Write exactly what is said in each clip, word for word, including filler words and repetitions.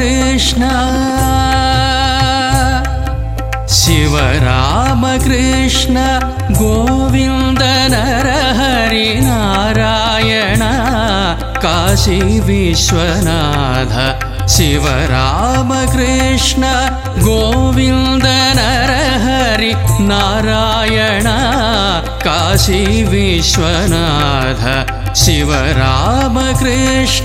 कृष्ण शिव राम कृष्ण गोविंद नरहरि नारायण काशी विश्वनाथ शिव राम कृष्ण गोविंद नरहरि नारायण काशी विश्वनाथ शिव राम कृष्ण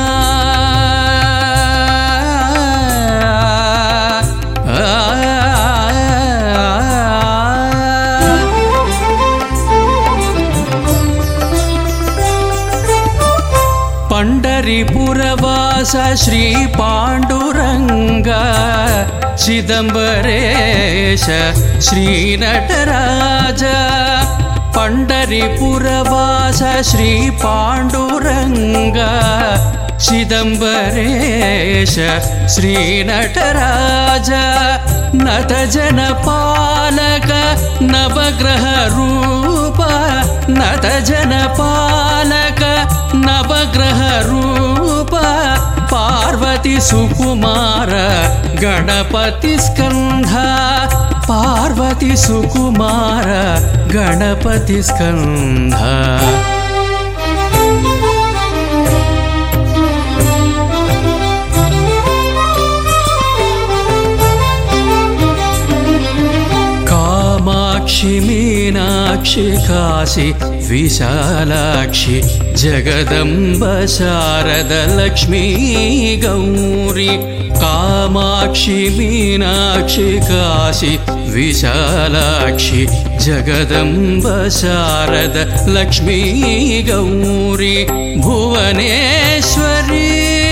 पंढरीपुरवास श्री पांडुरंग चिदंबरेश श्री नटराज पंढरीपुरवास श्री पांडुरंग चिदंबरेश श्री नटराज नटजन पालक नवग्रह रूप नटजन पालक नवग्रह रूप पार्वती सुकुमार गणपति स्कंध पार्वती सुकुमार गणपति स्कंध कामाक्षि मीनाक्षि काशी विशालाक्षि जगदंब शारद लक्ष्मी गौरी कामाक्षि मीनाक्षि काशी विशालाक्षि जगदंब शारद लक्ष्मी गौरी भुवनेश्वरी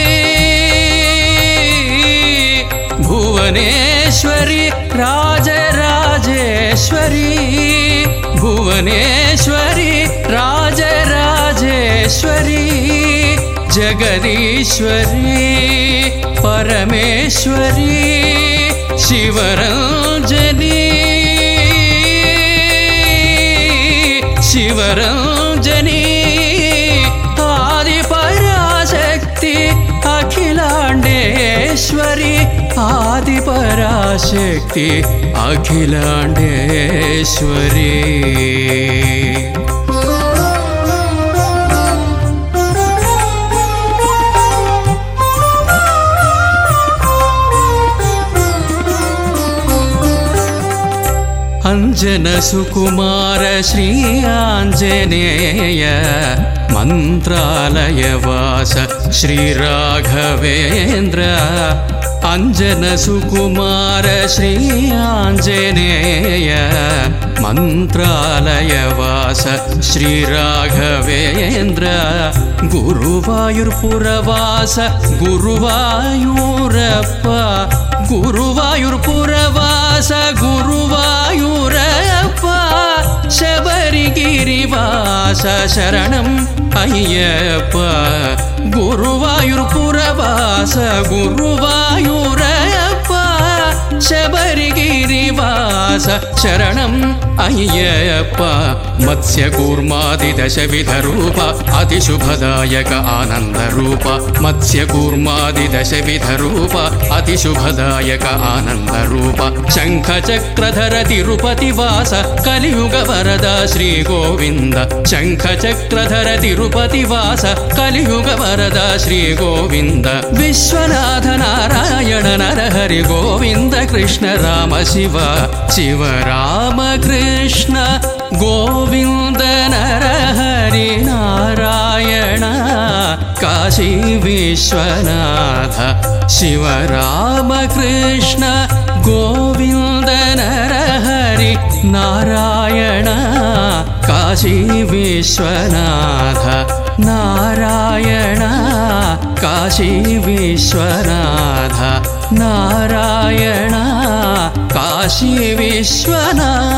भुवनेश्वरी राजराजेश्वरी भुवनेश्वरी राजराजेश्वरी जगदीश्वरी परमेश्वरी शिवरंजनी शिवरंजनी आदिपराशक्ति अखिलांडेश्वरी आदिपराशक्ति अखिलांडेश्वरी अंजन सुकुमार श्री आंजनेय मंत्रालय वास श्री राघवेंद्र अंजन सुकुमार श्री आंजनेय मंत्रालय वास श्री राघवेंद्र गुरुवायूरपुरवास गुरुवायूरप्प गुरुवायूरपुरवास गुरुवायूरप्प शबरिगिरिवास शरणम् अय्यप्प गुरुवायूरपुरवास गुरुवायूरप्प शबरिगिरिवास शरणम् अय्यप्प मत्स्यकूर्मादिदशविधरूप अतिशुभदायक आनन्दरूप मत्स्यकूर्मादिदशविधरूप अतिशुभदायक आनन्दरूप शङ्खचक्रधर तिरुपतिवास कलियुगवरद श्रीगोविन्द शङ्खचक्रधर तिरुपतिवास कलियुगवरद श्रीगोविन्द विश्वनाथ नारायण नरहरि गोविन्द कृष्ण राम शिव शिव राम कृष्ण गोविंद नरहरि नारायण काशी विश्वनाथ शिव राम कृष्ण गोविंद नरहरि नारायण काशी विश्वनाथ नारायण काशी विश्वनाथ नारायण काशी विश्वनाथ।